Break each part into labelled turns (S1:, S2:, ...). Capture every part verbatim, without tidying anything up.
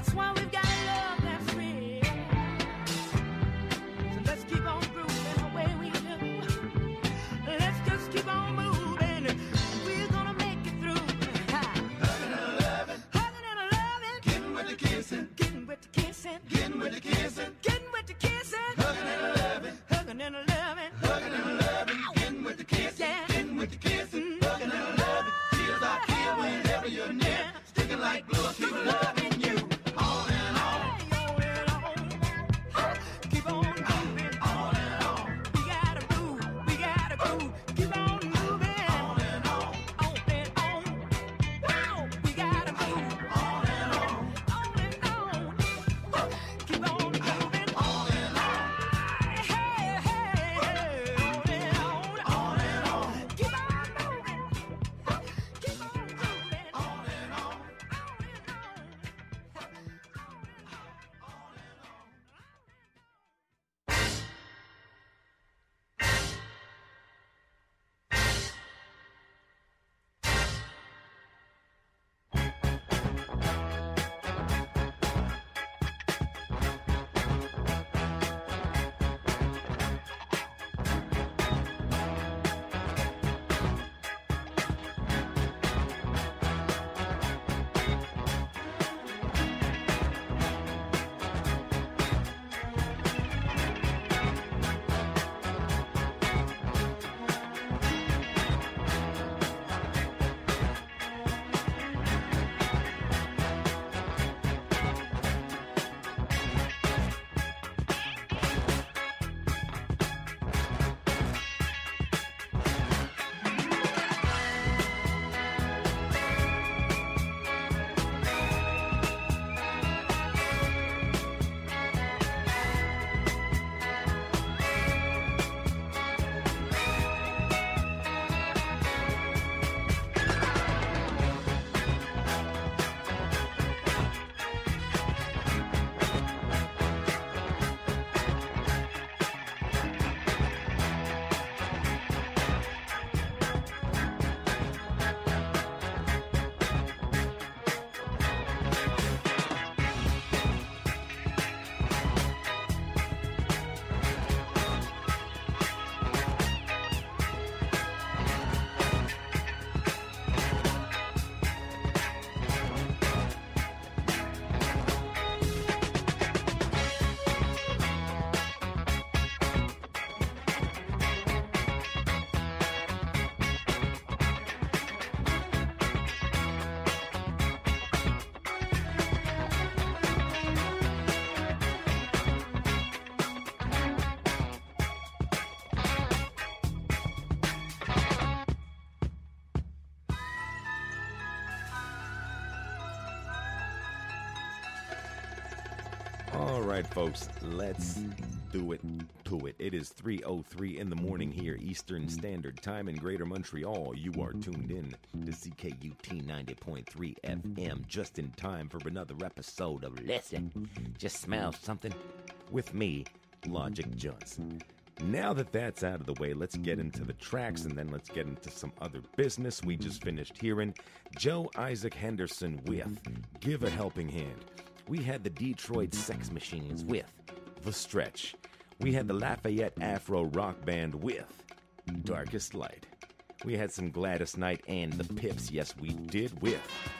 S1: All right, folks, let's do it to it. It is three oh three in the morning here, Eastern Standard Time in Greater Montreal. You are tuned in to C K U T ninety point three F M, just in time for another episode of Listen, Just Smell Something with me, Logic Johnson. Now that that's out of the way, let's get into the tracks, and then let's get into some other business. We just finished hearing Joe Isaac Henderson with Give a Helping Hand. We had the Detroit Sex Machines with The Stretch. We had the Lafayette Afro Rock Band with Darkest Light. We had some Gladys Knight and the Pips, yes we did, with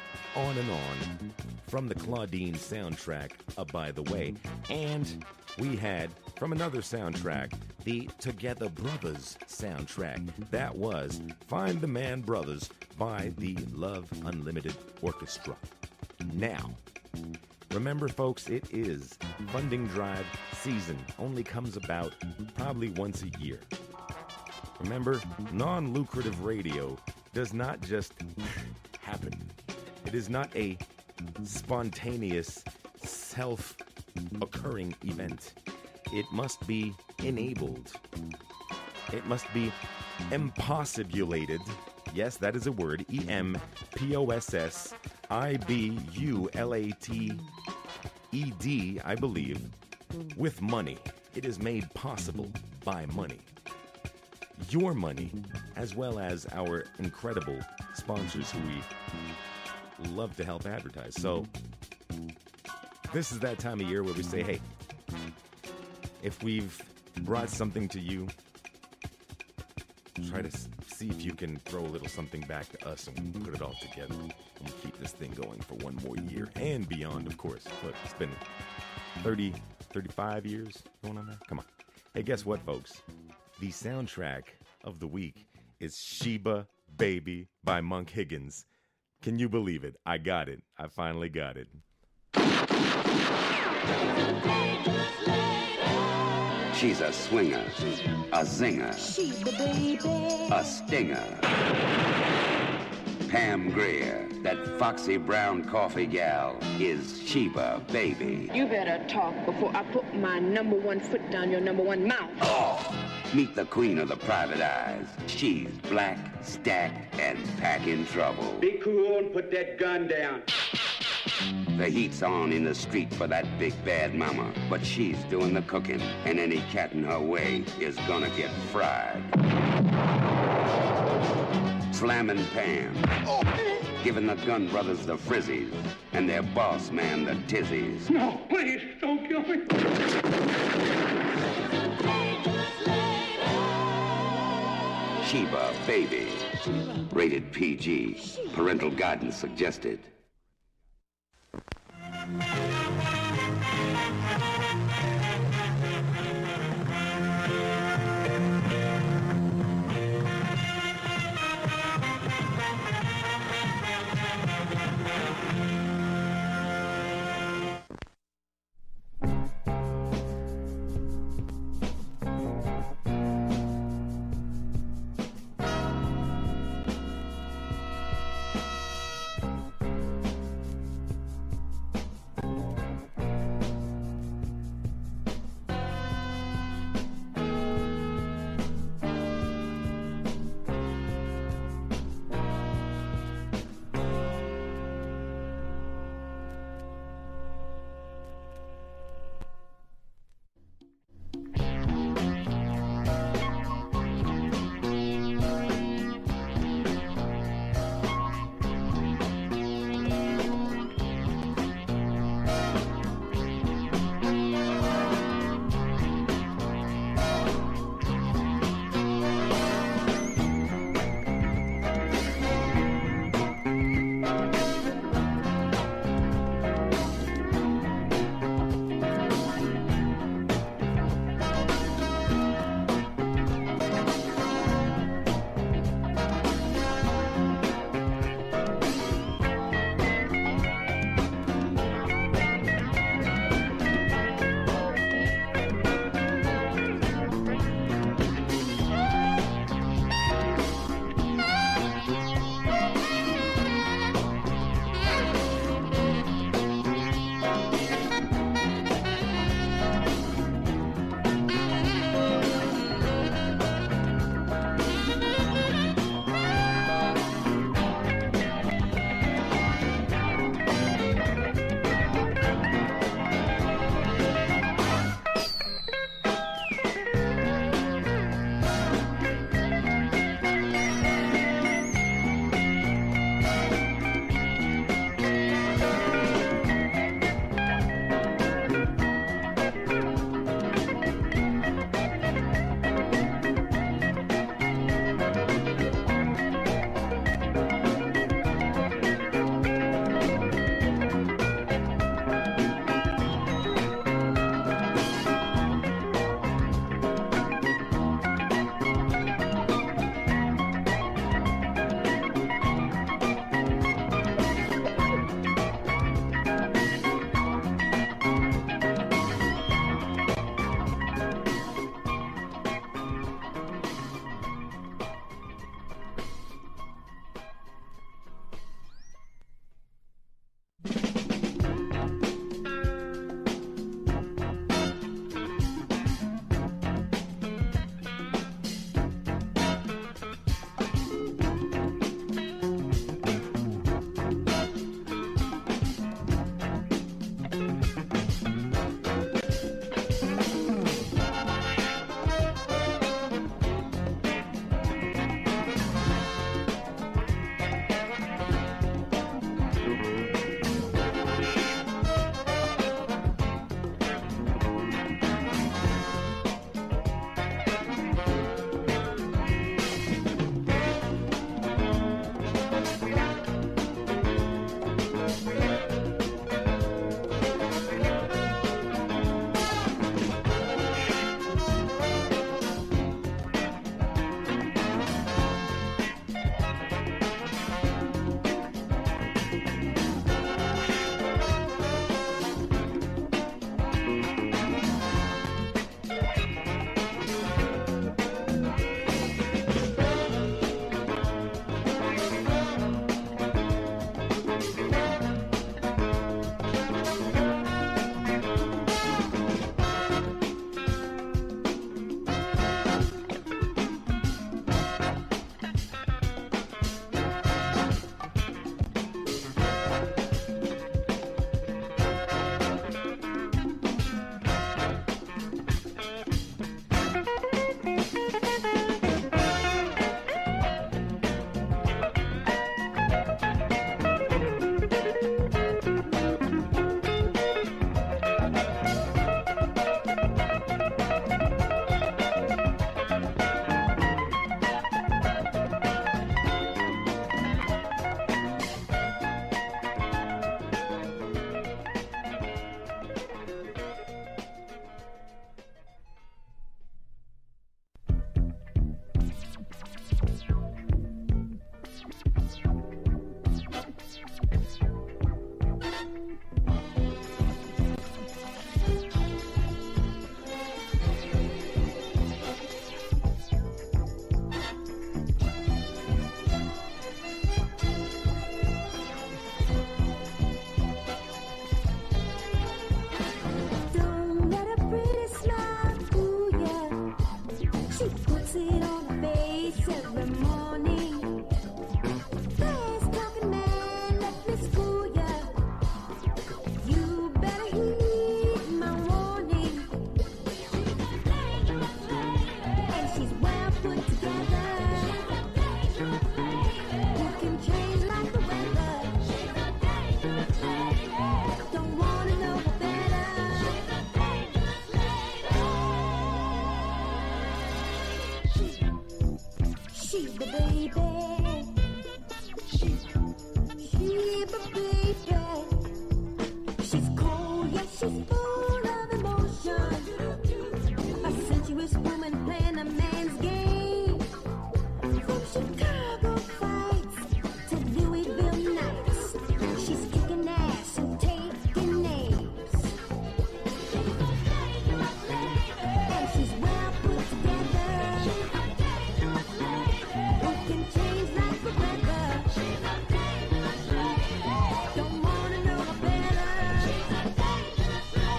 S1: On and On from the Claudine soundtrack, uh, by the way. And we had, from another soundtrack, the Together Brothers soundtrack. That was Find the Man Brothers by the Love Unlimited Orchestra. Now, remember, folks, it is funding drive season. Only comes about probably once a year. Remember, non-lucrative radio does not just happen. It is not a spontaneous, self-occurring event. It must be enabled. It must be impossibulated. Yes, that is a word. E M P O S S I B U L A T E D, I believe, with money. It is made possible by money. Your money, as well as our incredible sponsors who we love to help advertise. So, This is that time of year where we say, hey, if we've brought something to you, try to see if you can throw a little something back to us and we can put it all together and we keep this thing going for one more year and beyond, of course. Look, it's been thirty, thirty-five years going on now. Come on. Hey, guess what, folks? The soundtrack of the week is Sheba Baby by Monk Higgins. Can you believe it? I got it. I finally got it.
S2: She's a swinger, a zinger,
S3: Sheba baby,
S2: a stinger. Pam Grier, that foxy brown coffee gal, is Sheba Baby.
S3: you better talk before I put my number one foot down your number one mouth.
S2: Oh! Meet the queen of the private eyes. She's black, stacked, and packing trouble.
S4: Be cool and put that gun down.
S2: The heat's on in the street for that big bad mama, but she's doing the cooking, and any cat in her way is gonna get fried. Slammin' Pam, oh. Giving the Gun Brothers the frizzies, and their boss man the tizzies.
S4: No, please, don't kill me.
S2: Sheba Baby, rated P G, parental guidance suggested.
S5: She's full of emotion, a sensuous woman playing a man's game. From Chicago fights to Louisville nights, she's kicking ass and taking names. And she's well put together, who can change life forever. Don't wanna know her better.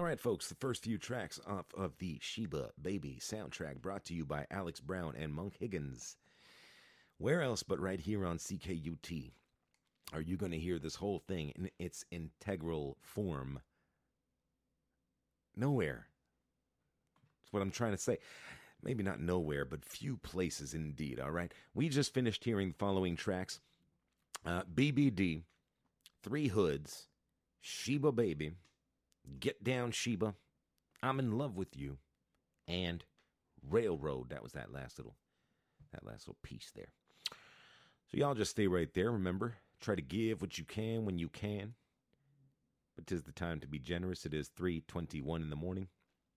S1: right, folks, the first few tracks off of the Sheba Baby soundtrack brought to you by Alex Brown and Monk Higgins. Where else but right here on C K U T are you going to hear this whole thing in its integral form? Nowhere. That's what I'm trying to say. Maybe not nowhere, but few places indeed, all right? We just finished hearing the following tracks. Uh, B B D, Three Hoods, Sheba Baby, Get Down Sheba, I'm in Love with You, and Railroad. That was that last little, that last little piece there. So y'all just stay right there. Remember, try to give what you can when you can. But 'tis the time to be generous. It is three twenty-one in the morning.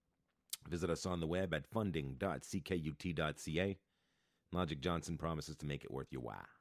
S1: Visit us on the web at funding dot c k u t dot c a. Logic Johnson promises to make it worth your while.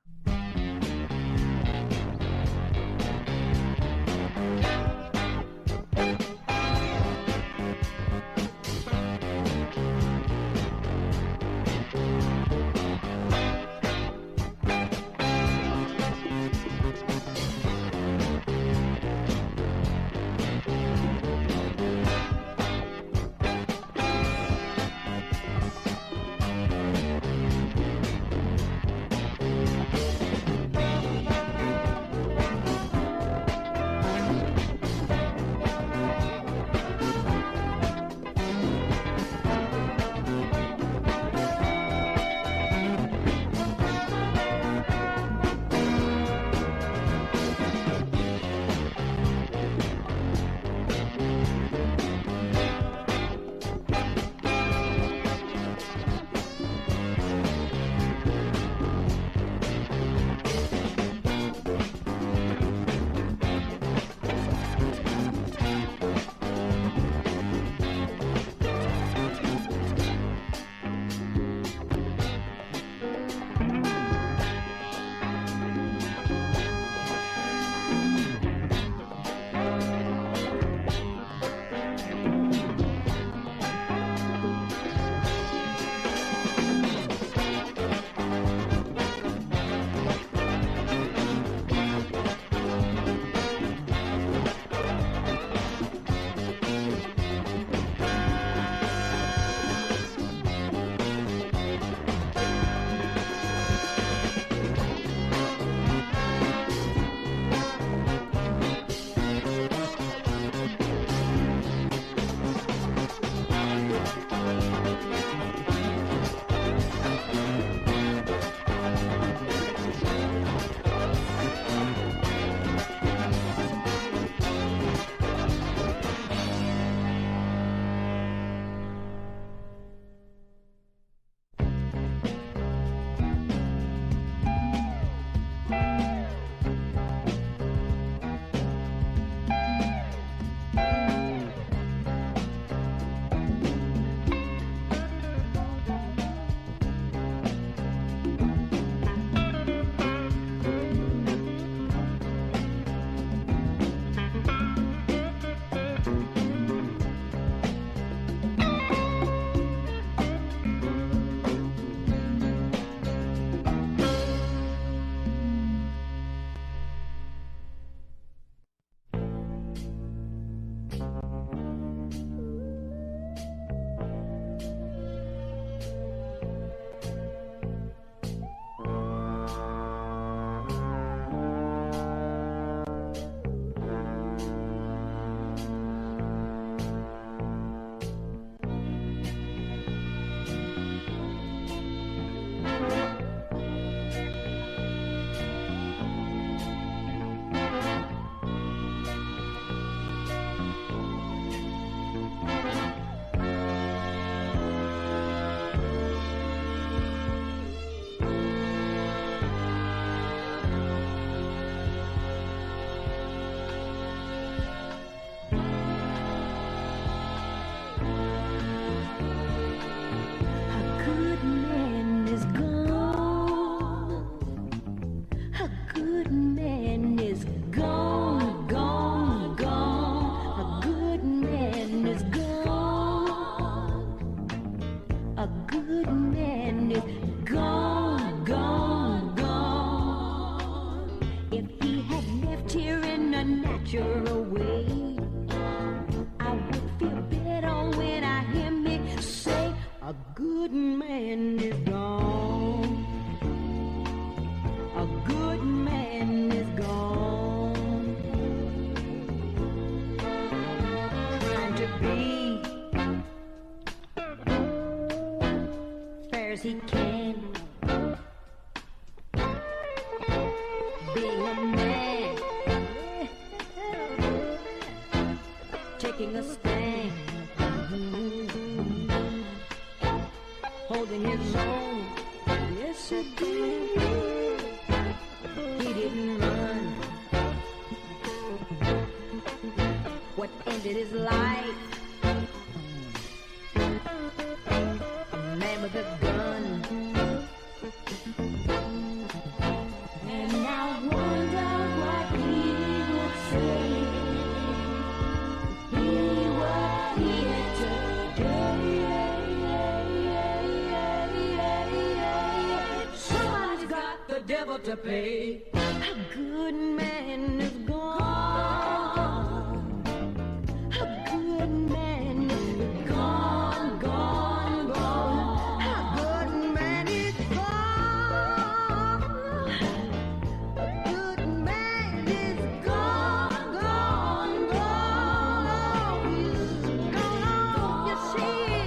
S5: natural way, I would feel good man is gone. A good man is gone. Trying to be fair as he can. Being a man, taking a stand, holding his own. Yes, he did. He didn't run. What ended his life? A man with a gun. And I wonder what he would say. He was here today. Somebody's got the devil to pay. A good man is gone. A good man is gone, gone, gone. A good man is gone. A good man is gone, gone, gone. He's gone on, you see.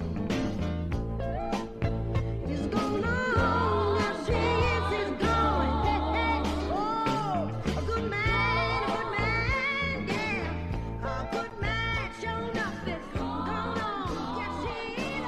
S5: He's gone on, you see. He's gone. Hey, hey. Oh, a good man, a good man, yeah. A good man, sure enough, is gone on, you see.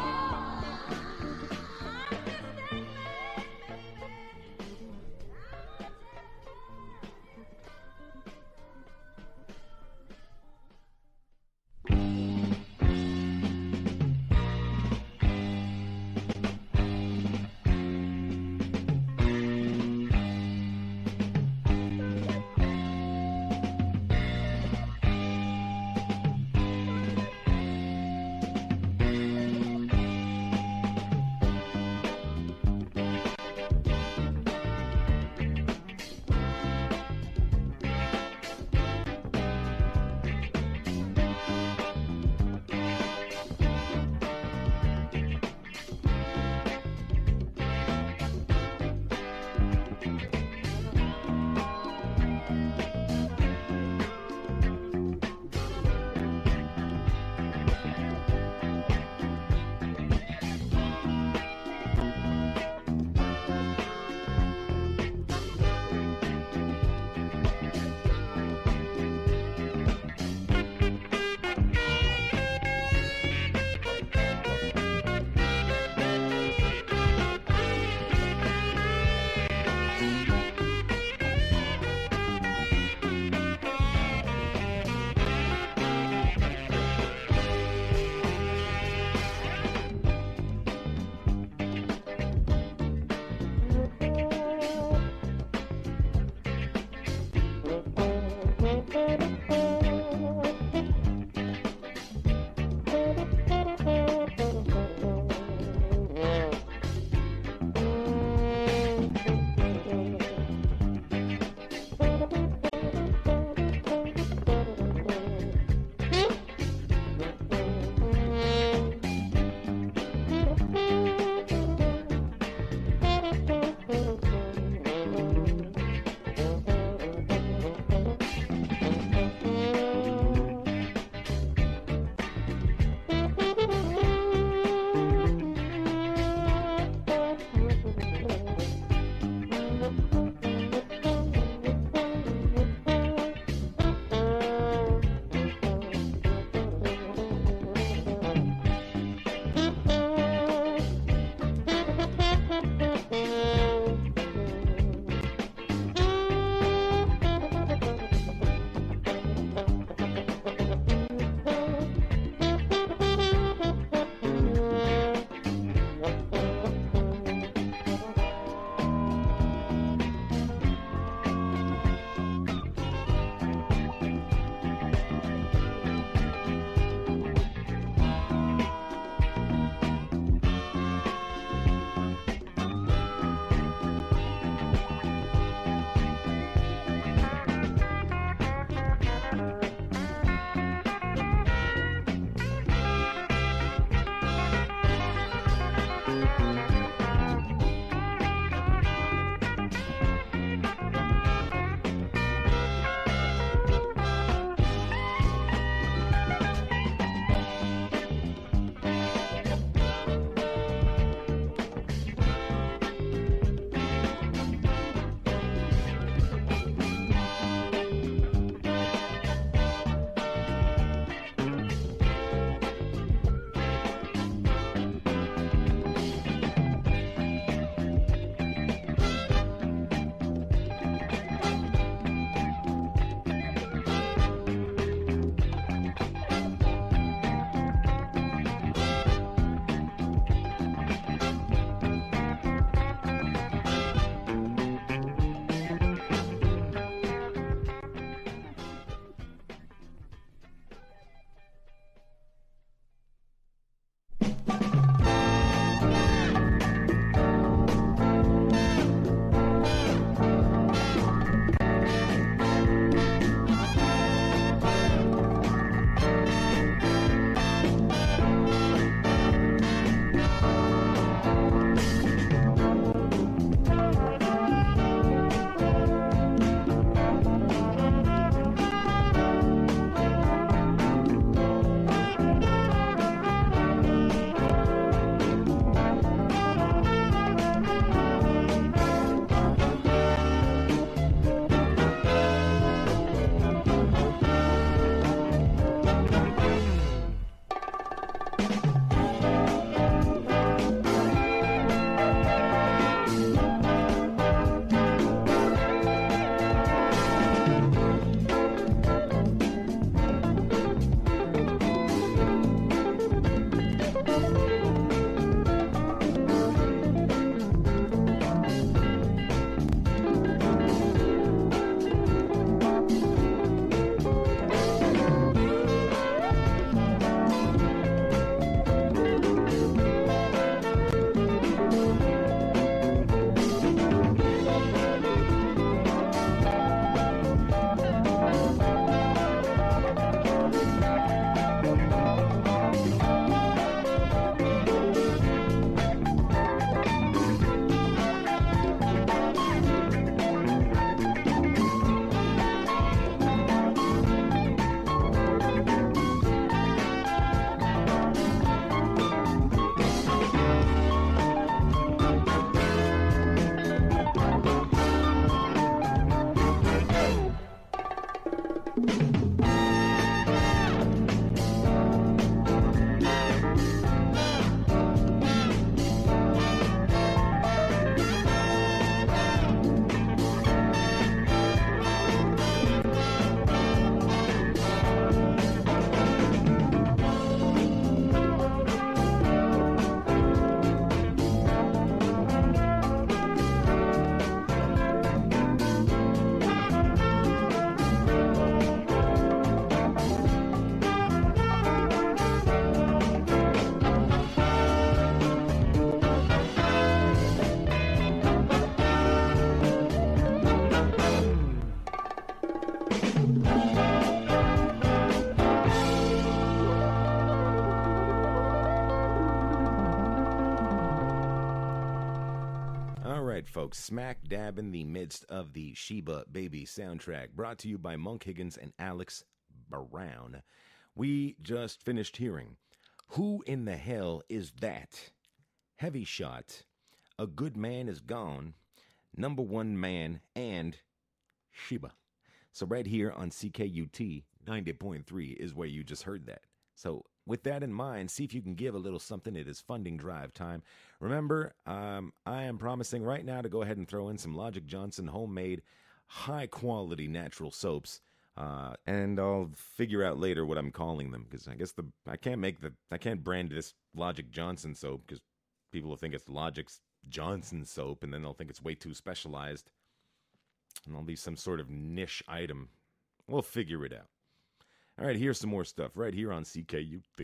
S1: Folks, smack dab in the midst of the Sheba Baby soundtrack, brought to you by Monk Higgins and Alex Brown. We just finished hearing Who in the Hell Is That? Heavy Shot, A Good Man Is Gone, Number One Man, and Sheba. So right here on C K U T ninety point three is where you just heard that. So with that in mind, see if you can give a little something. It is funding drive time. Remember, um, I am promising right now to go ahead and throw in some Logic Johnson homemade, high-quality natural soaps, uh, and I'll figure out later what I'm calling them, because I guess the I can't make the I can't brand this Logic Johnson soap because people will think it's Logic's Johnson soap, and then they'll think it's way too specialized, and I'll be some sort of niche item. We'll figure it out. All right, here's some more stuff right here on C K U T.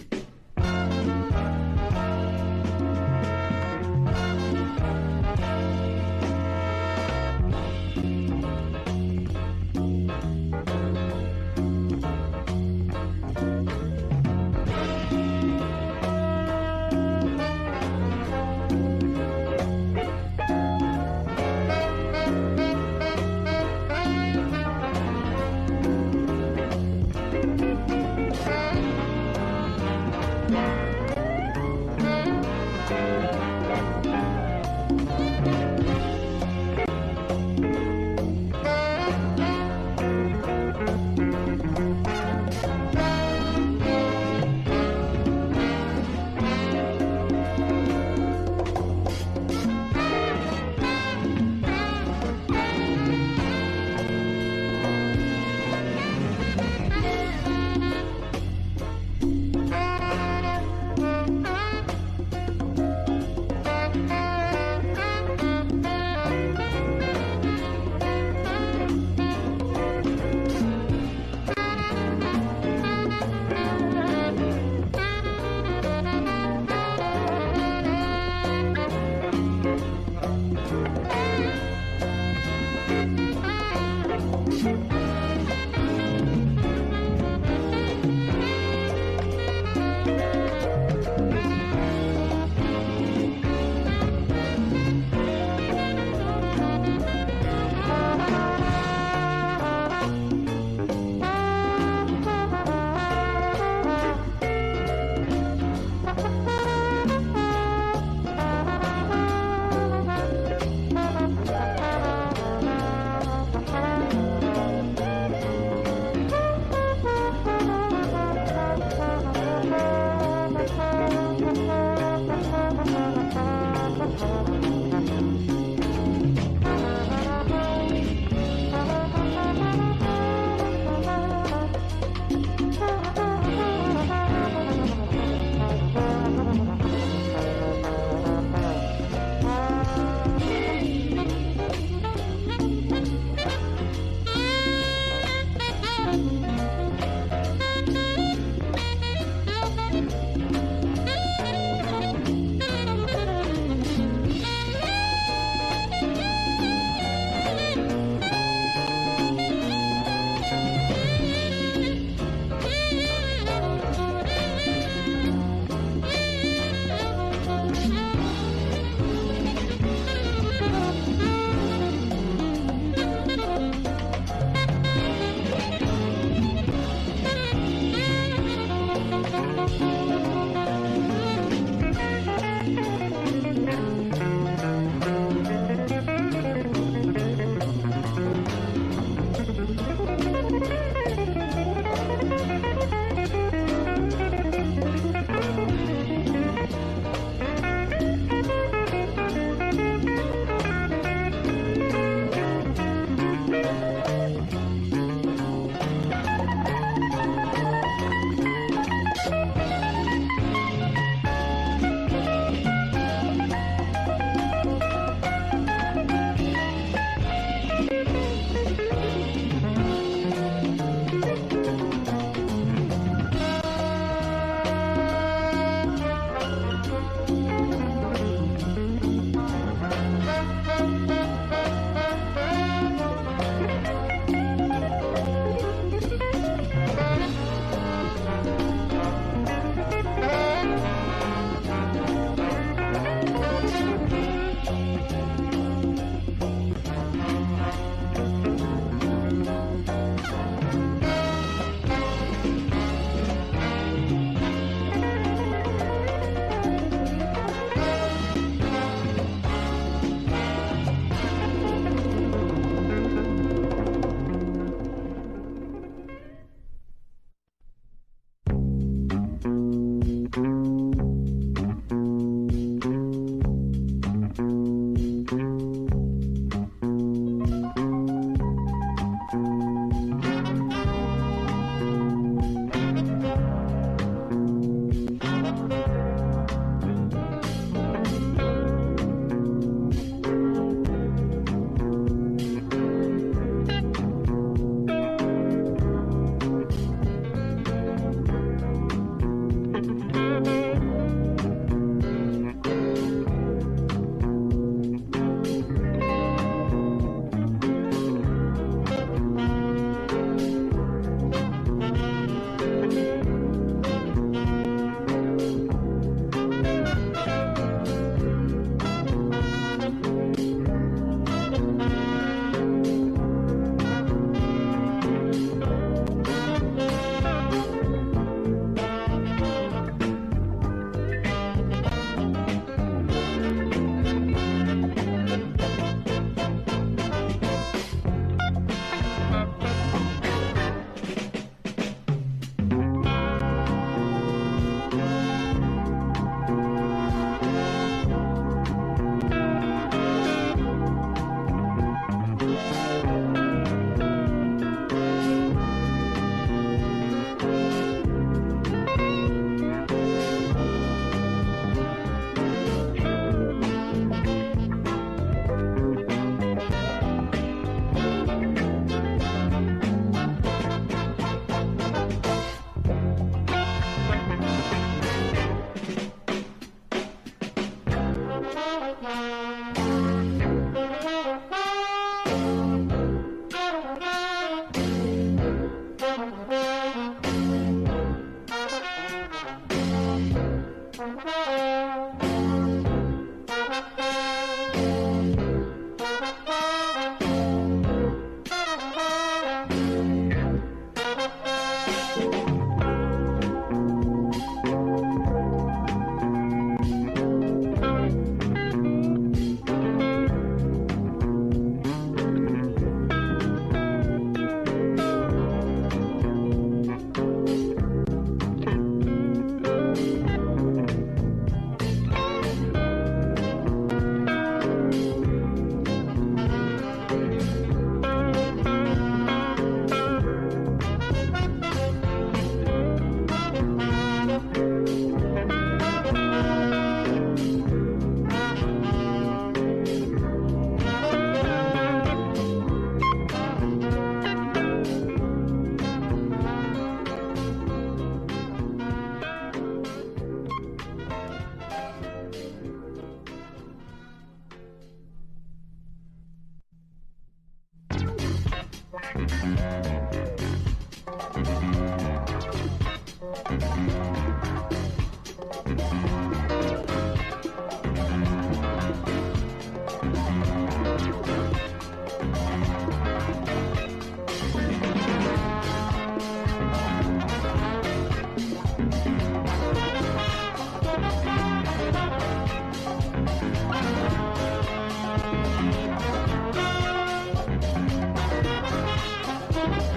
S5: Thank you.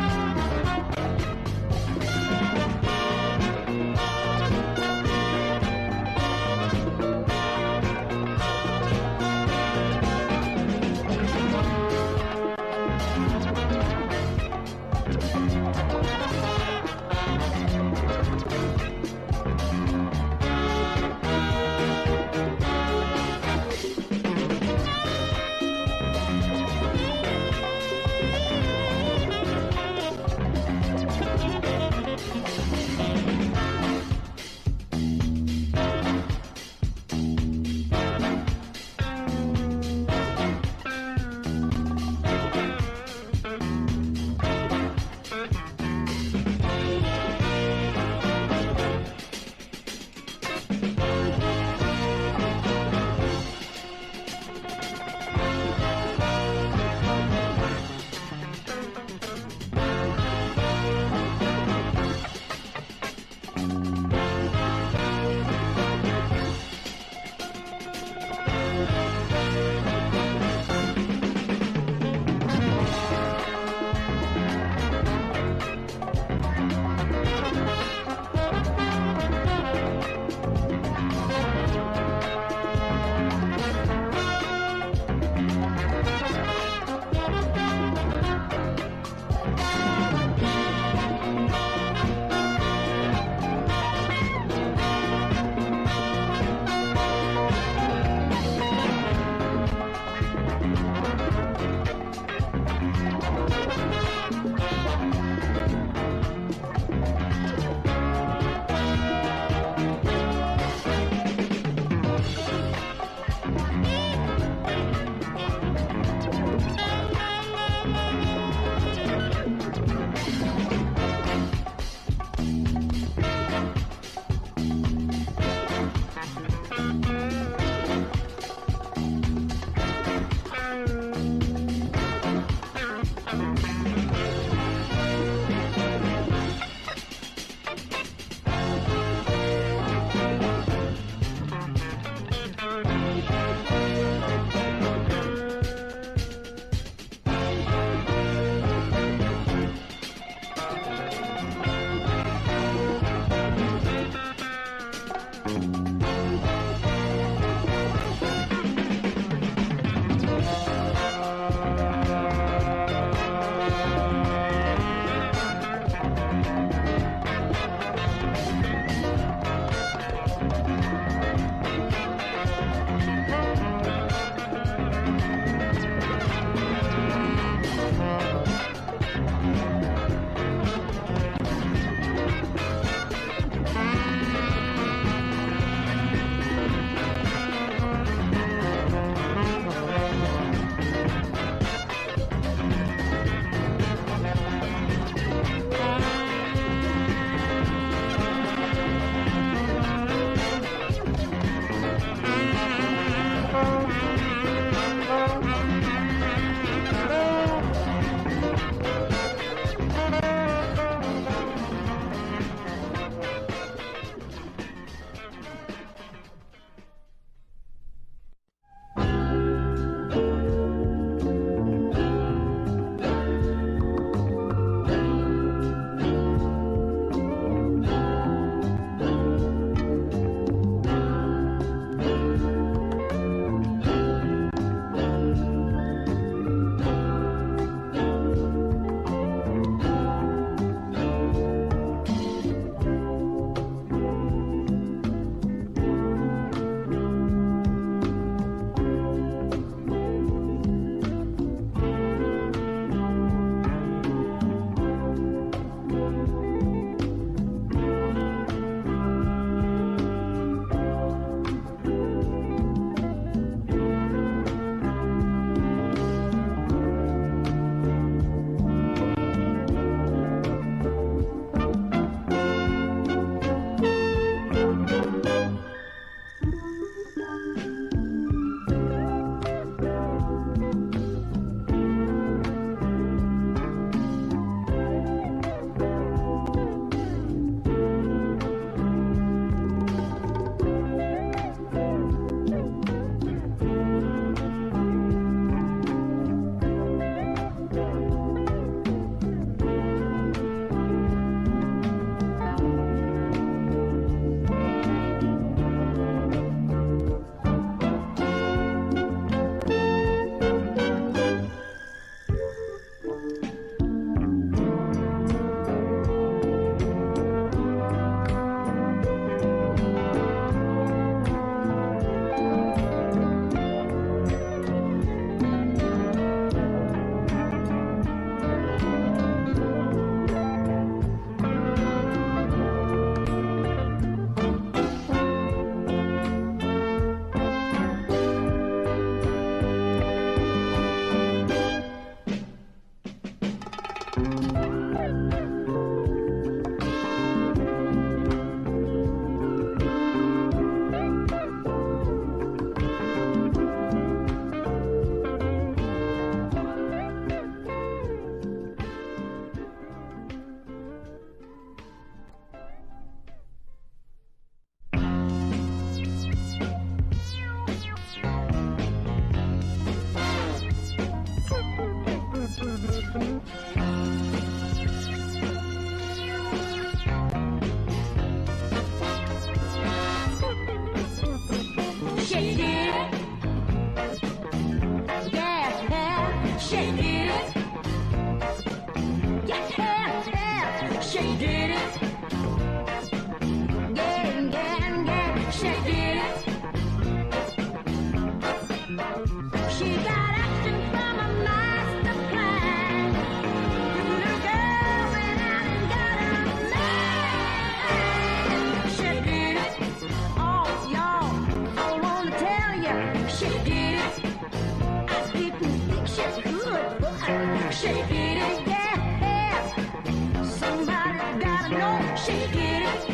S5: know she did it.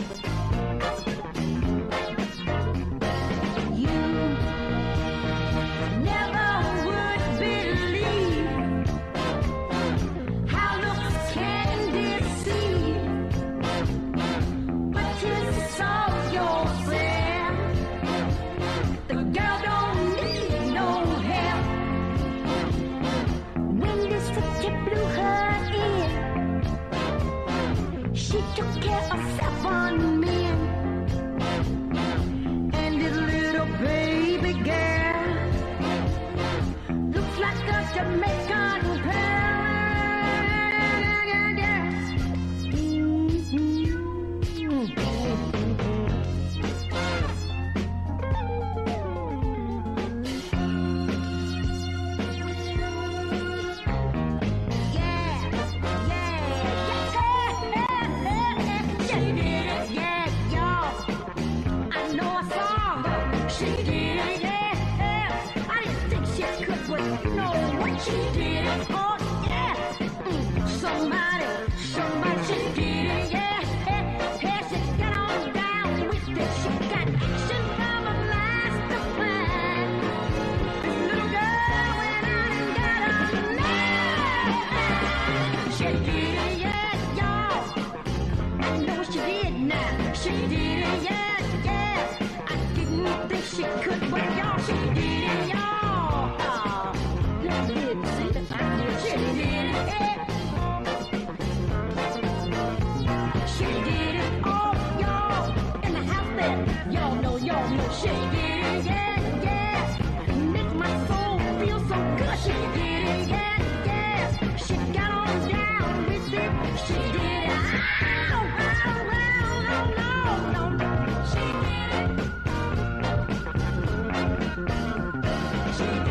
S5: You never would believe how looks can deceive, but you saw yourself. The girl don't need no help. When the city blew her in, she took care of seven men. And this little baby girl looks like a Jamaican pearl. She did it, oh yeah. Mm, somebody, somebody, she did it, yeah. Yeah, she got on down with it. She got action from a master plan. This little girl went out and got a man. She did it, yeah, y'all. I know she did now. She did it, yeah, yeah. I didn't think she could, but y'all, she did it, y'all. She did it, yeah, yeah. Makes my soul feel so good. She did it, yeah, yeah. She got on down with it. She did it. Ow, ow, ow, no, no, no. She did it. She did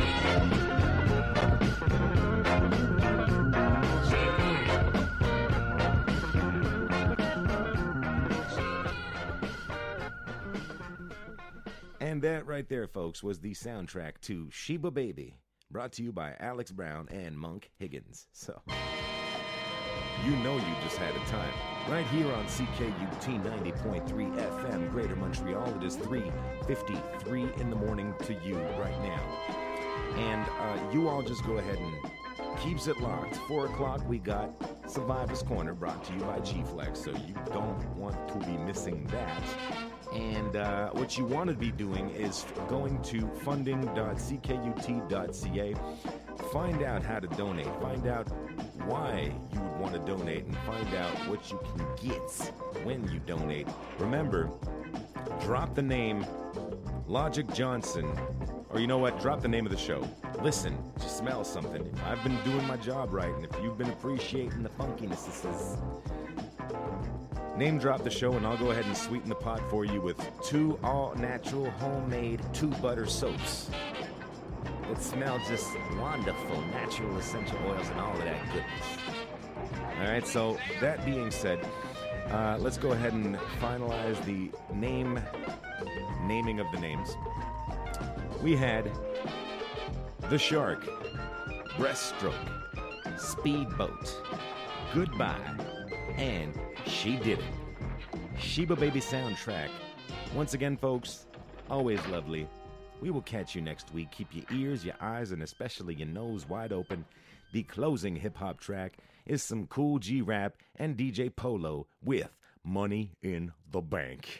S1: And that right there, folks, was the soundtrack to Sheba Baby, brought to you by Alex Brown and Monk Higgins. So, you know you just had a time. Right here on C K U T ninety point three F M, Greater Montreal. It is three fifty-three in the morning to you right now. And uh, you all just go ahead and keeps it locked. Four o'clock, we got Survivor's Corner, brought to you by G-Flex, so you don't want to be missing that. And uh, what you want to be doing is going to funding dot c k u t dot c a. Find out how to donate. Find out why you would want to donate, and find out what you can get when you donate. Remember, drop the name Logic Johnson, or you know what? Drop the name of the show. Listen, just smell something. If I've been doing my job right, and if you've been appreciating the funkinesses, name drop the show, and I'll go ahead and sweeten the pot for you with two all-natural, homemade, two butter soaps that smell just wonderful, natural essential oils and all of that goodness. All right, so that being said, uh, let's go ahead and finalize the name, naming of the names. We had The Shark, Breaststroke, Speedboat, Goodbye, and She Did It. Sheba Baby soundtrack. Once again, folks, always lovely. We will catch you next week. Keep your ears, your eyes, and especially your nose wide open. The closing hip-hop track is some Cool G Rap and D J Polo with Money in the Bank.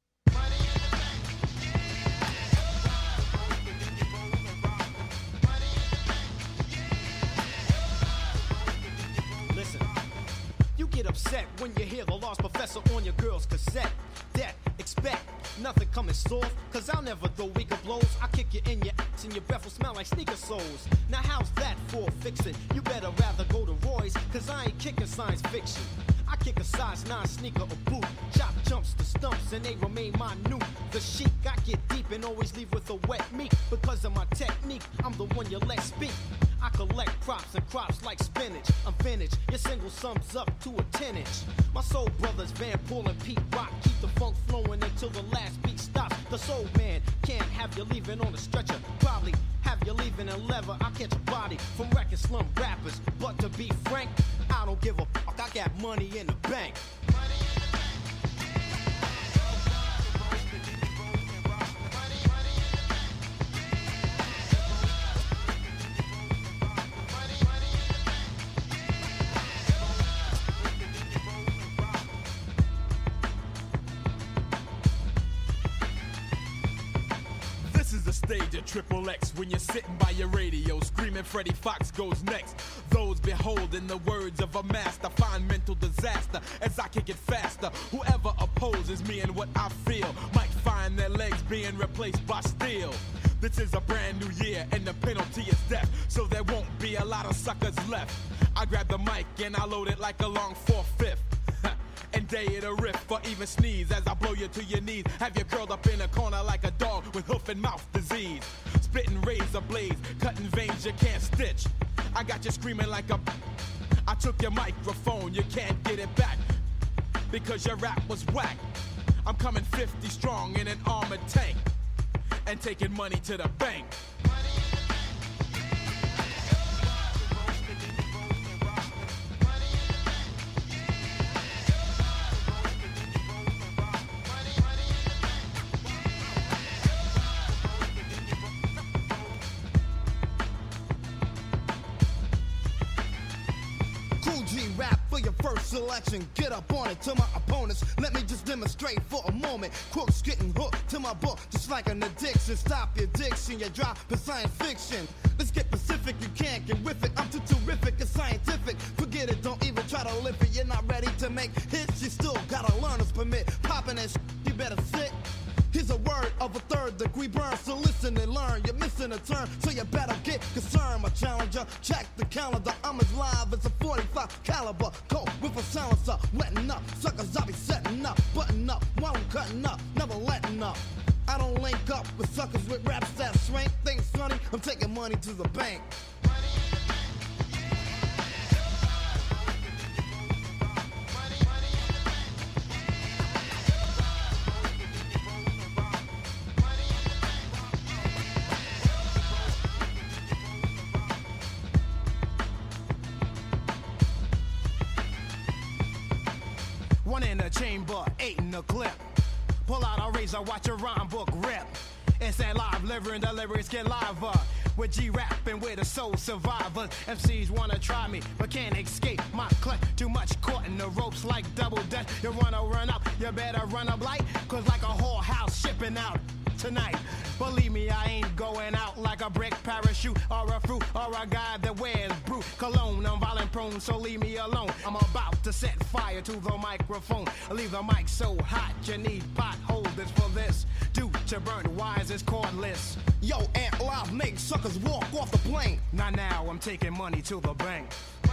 S6: Get upset when you hear the lost professor on your girl's cassette. That expect nothing coming soft, cause I'll never throw weaker blows. I'll kick you in your ass and your breath will smell like sneaker soles. Now how's that for fixing? You better rather go to Roy's, cause I ain't kicking science fiction. I kick a size nine sneaker or boot. Chop jumps to stumps and they remain minute. The chic, I get deep and always leave with a wet meat. Because of my technique, I'm the one you let speak. I collect crops and crops like spinach. I'm vintage, your single sums up to a ten inch. My soul brothers Van Pool and Pete Rock keep the funk flowing until the last beat stops. The soul man can't have you leaving on a stretcher. Probably have you leaving in leather. I'll catch a body from wrecking slum rappers. But to be frank, I don't give a fuck. I got money in the bank. Money in
S7: stage at Triple X when you're sitting by your radio screaming Freddie Fox goes next. Those beholding the words of a master find mental disaster as I kick it faster. Whoever opposes me and what I feel might find their legs being replaced by steel. This is a brand new year and the penalty is death, so there won't be a lot of suckers left. I grab the mic and I load it like a long four-fifth and day it a riff or even sneeze as I blow you to your knees. Have you curled up in a corner like a dog with hoof and mouth disease. Spitting razor blades, cutting veins you can't stitch. I got you screaming like a... I took your microphone, you can't get it back because your rap was whack. I'm coming fifty strong in an armored tank and taking money to the bank.
S6: First selection, get up on it to my opponents. Let me just demonstrate for a moment. Crooks getting hooked to my book, just like an addiction. Stop your diction, you drop for science fiction. Let's get Pacific, you can't get with it. I'm too terrific, it's scientific. Forget it, don't even try to lift it. You're not ready to make hits, you still gotta learner's permit. Popping that shit, you better sit. Here's a word of a third degree burn, so listen and learn. You're missing a turn, so you better get concerned. My challenger, check the calendar. I'm as live as a forty-five caliber. Go with a silencer, wetting up. Suckers, I'll be setting up, button up while I'm cutting up, never letting up. I don't link up with suckers with raps that swank. Things funny, I'm taking money to the bank. One in the chamber, eight in the clip. Pull out a razor, watch your rhyme book rip. It's that live, liver and the lyrics get liver. With G-rapping, with the soul survivors. M Cs wanna try me, but can't escape my clutch. Too much caught in the ropes like double dutch. You wanna run up, you better run up light. Cause like a whole house shipping out tonight. Believe me, I ain't going out like a brick parachute or a fruit or a guy that wears brute cologne. I'm violent prone, so leave me alone. I'm about to set fire to the microphone. Leave the mic so hot, you need potholders for this. Due to burnt wires, it's cordless. Yo, Ant Live make suckers walk off the plane. Not now, I'm taking money to the bank.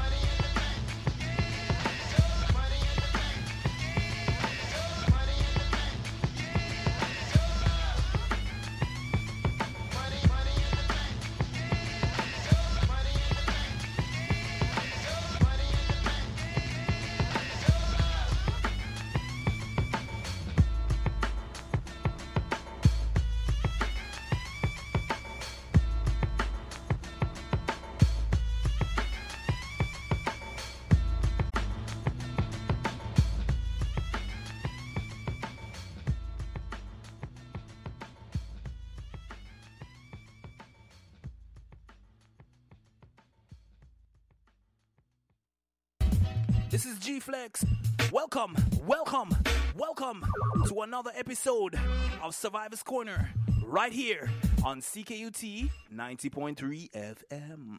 S8: This is G-Flex. Welcome, welcome, welcome to another episode of Survivor's Corner right here on C K U T ninety point three F M.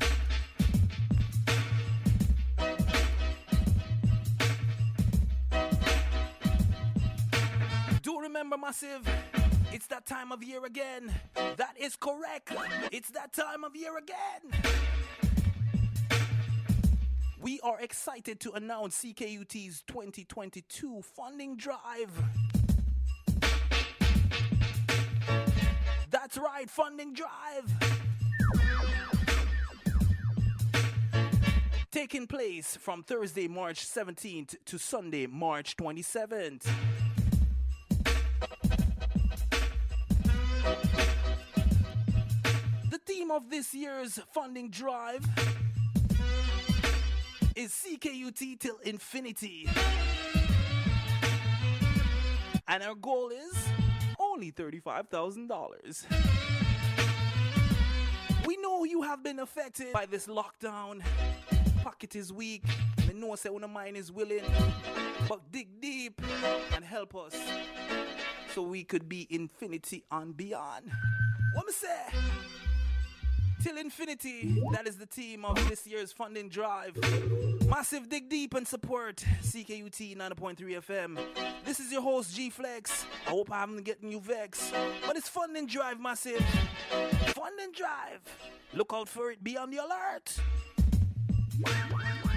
S8: Do remember, Massive, it's that time of year again. That is correct. It's that time of year again. We are excited to announce C K U T's twenty twenty-two funding drive. That's right, funding drive. Taking place from Thursday, March seventeenth to Sunday, March twenty-seventh. The theme of this year's funding drive is C K U T till infinity. And our goal is only thirty-five thousand dollars. We know you have been affected by this lockdown. Pocket is weak. We know say when the mind is willing. But dig deep and help us so we could be infinity and beyond. What me say? Till infinity, that is the theme of this year's funding drive. Massive dig deep and support C K U T ninety point three F M. This is your host G Flex. I hope I haven't getting you vexed, but it's funding drive, massive. Funding drive. Look out for it, be on the alert.